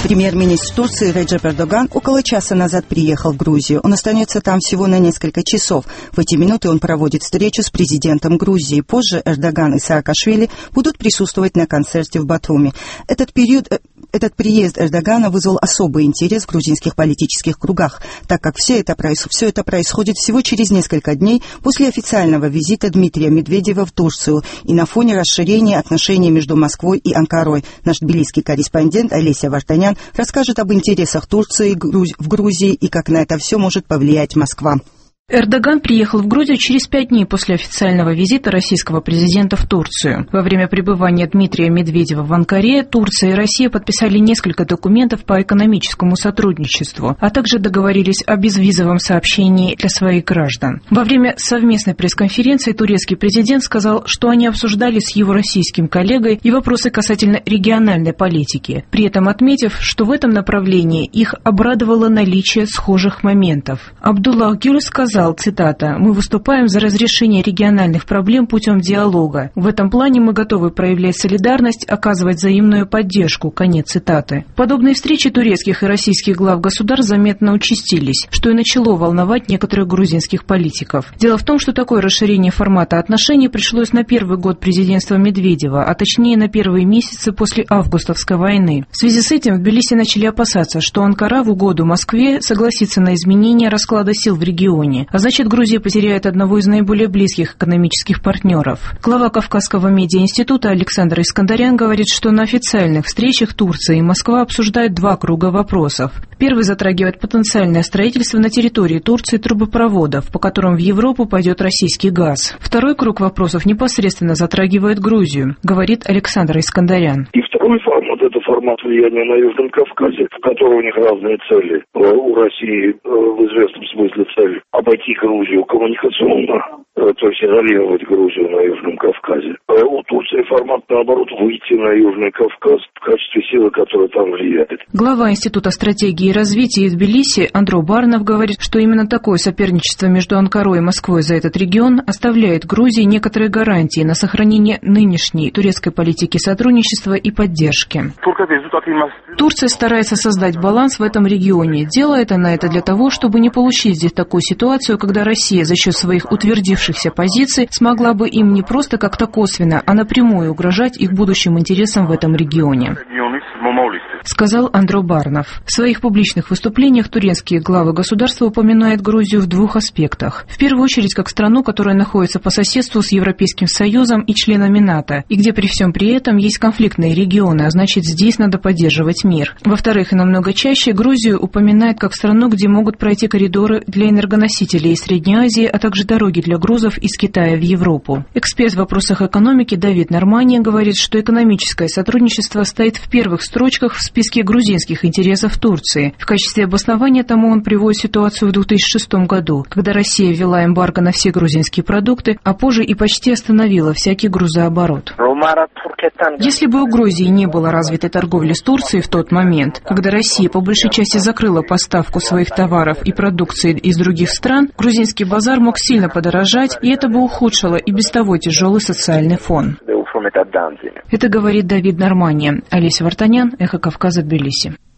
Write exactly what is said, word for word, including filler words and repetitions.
Премьер-министр Турции Реджеп Эрдоган около часа назад приехал в Грузию. Он останется там всего на несколько часов. В эти минуты он проводит встречу с президентом Грузии. Позже Эрдоган и Саакашвили будут присутствовать на концерте в Батуми. Этот период... Этот приезд Эрдогана вызвал особый интерес в грузинских политических кругах, так как все это, все это происходит всего через несколько дней после официального визита Дмитрия Медведева в Турцию и на фоне расширения отношений между Москвой и Анкарой. Наш тбилисский корреспондент Олеся Вартанян расскажет об интересах Турции в Грузии и как на это все может повлиять Москва. Эрдоган приехал в Грузию через пять дней после официального визита российского президента в Турцию. Во время пребывания Дмитрия Медведева в Анкаре Турция и Россия подписали несколько документов по экономическому сотрудничеству, а также договорились о безвизовом сообщении для своих граждан. Во время совместной пресс-конференции турецкий президент сказал, что они обсуждали с его российским коллегой и вопросы касательно региональной политики, при этом отметив, что в этом направлении их обрадовало наличие схожих моментов. Абдуллах Гюль сказал, цитата, «Мы выступаем за разрешение региональных проблем путем диалога. В этом плане мы готовы проявлять солидарность, оказывать взаимную поддержку». Конец цитаты. Подобные встречи турецких и российских глав государств заметно участились, что и начало волновать некоторых грузинских политиков. Дело в том, что такое расширение формата отношений пришлось на первый год президентства Медведева, а точнее на первые месяцы после августовской войны. В связи с этим в Тбилиси начали опасаться, что Анкара в угоду Москве согласится на изменение расклада сил в регионе. А значит, Грузия потеряет одного из наиболее близких экономических партнеров. Глава Кавказского медиаинститута Александр Искандарян говорит, что на официальных встречах Турция и Москва обсуждают два круга вопросов. Первый затрагивает потенциальное строительство на территории Турции трубопроводов, по которым в Европу пойдет российский газ. Второй круг вопросов непосредственно затрагивает Грузию, говорит Александр Искандарян. И второй формат – это формат влияния на Южном Кавказе, в котором у них разные цели. У России в известном смысле цель обойти Грузию коммуникационно, то есть изолировать Грузию на Южном Кавказе. А у Турции формат, наоборот, выйти на Южный Кавказ в качестве силы, которая там влияет. Глава Института стратегии и развития Тбилиси Андро Барнов говорит, что именно такое соперничество между Анкарой и Москвой за этот регион оставляет Грузии некоторые гарантии на сохранение нынешней турецкой политики сотрудничества и поддержки. Турция старается создать баланс в этом регионе. Делает она это для того, чтобы не получить здесь такую ситуацию, когда Россия за счет своих утвердившихся позиций смогла бы им не просто как-то косвенно, а напрямую угрожать их будущим интересам в этом регионе, сказал Андро Барнов. В своих публичных выступлениях турецкие главы государства упоминают Грузию в двух аспектах. В первую очередь, как страну, которая находится по соседству с Европейским Союзом и членами НАТО, и где при всем при этом есть конфликтные регионы, а значит, здесь надо поддерживать мир. Во-вторых, и намного чаще, Грузию упоминают как страну, где могут пройти коридоры для энергоносителей из Средней Азии, а также дороги для грузов из Китая в Европу. Эксперт в вопросах экономики Давид Нормания говорит, что экономическое сотрудничество стоит в первых строчках в списке грузинских интересов Турции. В качестве обоснования тому он приводит ситуацию в две тысячи шестом году, когда Россия ввела эмбарго на все грузинские продукты, а позже и почти остановила всякий грузооборот. Если бы у Грузии не было развитой торговли с Турцией в тот момент, когда Россия по большей части закрыла поставку своих товаров и продукции из других стран, грузинский базар мог сильно подорожать, и это бы ухудшило и без того тяжелый социальный фон. Это говорит Давид Нормания. Олеся Вартанян, Эхо Кавказа, Тбилиси.